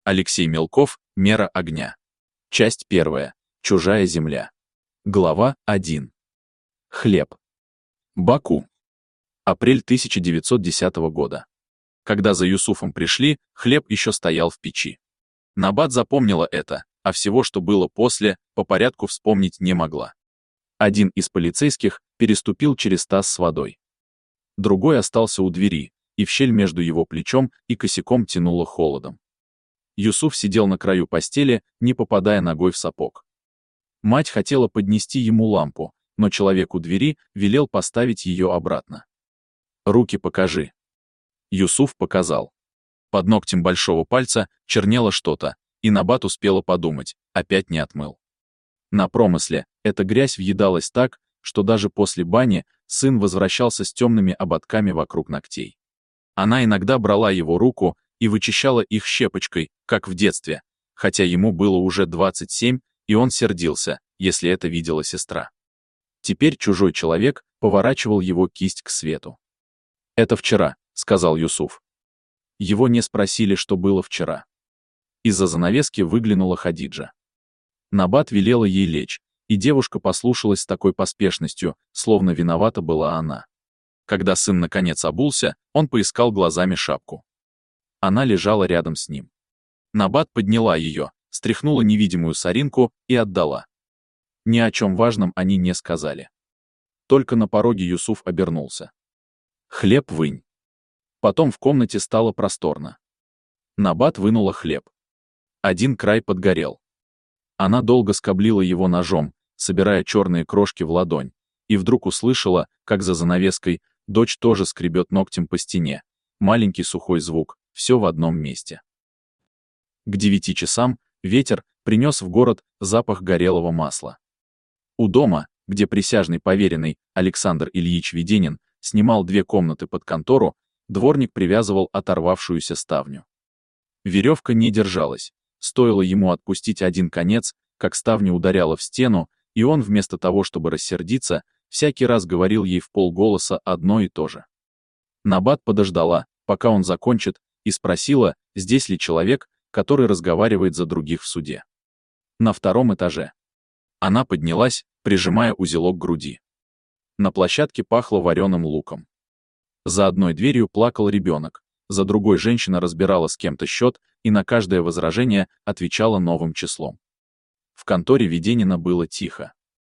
Алексей Мелков, «Мера огня». Часть 1. Чужая земля. Глава 1. Хлеб. Баку. Апрель 1910 года. Когда за Юсуфом пришли, хлеб еще стоял в печи. Набат запомнила это, а всего, что было после, по порядку вспомнить не могла. Один из полицейских переступил через таз с водой. Другой остался у двери, и в щель между его плечом и косяком тянуло холодом. Юсуф сидел на краю постели, не попадая ногой в сапог. Мать хотела поднести ему лампу, но человек у двери велел поставить ее обратно. «Руки покажи». Юсуф показал. Под ногтем большого пальца чернело что-то, и Набат успела подумать, опять не отмыл. На промысле эта грязь въедалась так, что даже после бани сын возвращался с темными ободками вокруг ногтей. Она иногда брала его руку и вычищала их щепочкой, как в детстве, хотя ему было уже 27, и он сердился, если это видела сестра. Теперь чужой человек поворачивал его кисть к свету. «Это вчера», — сказал Юсуф. Его не спросили, что было вчера. Из-за занавески выглянула Хадиджа. Набат велела ей лечь, и девушка послушалась с такой поспешностью, словно виновата была она. Когда сын наконец обулся, он поискал глазами шапку. Она лежала рядом с ним. Набат подняла ее, стряхнула невидимую соринку и отдала. Ни о чем важном они не сказали. Только на пороге Юсуф обернулся. «Хлеб вынь». Потом в комнате стало просторно. Набат вынула хлеб. Один край подгорел. Она долго скоблила его ножом, собирая черные крошки в ладонь, и вдруг услышала, как за занавеской дочь тоже скребет ногтем по стене. Маленький сухой звук, все в одном месте. К 9 часам ветер принес в город запах горелого масла. У дома, где присяжный поверенный Александр Ильич Веденин снимал 2 комнаты под контору, дворник привязывал оторвавшуюся ставню. Веревка не держалась, стоило ему отпустить один конец, как ставня ударяла в стену, и он вместо того, чтобы рассердиться, всякий раз говорил ей вполголоса одно и то же. Набат подождала, пока он закончит, и спросила, здесь ли человек, который разговаривает за других в суде. На 2-м этаже. Она поднялась, прижимая узелок к груди. На площадке пахло вареным луком. За одной дверью плакал ребенок, за другой женщина разбирала с кем-то счет и на каждое возражение отвечала новым числом. В конторе Веденина было тихо.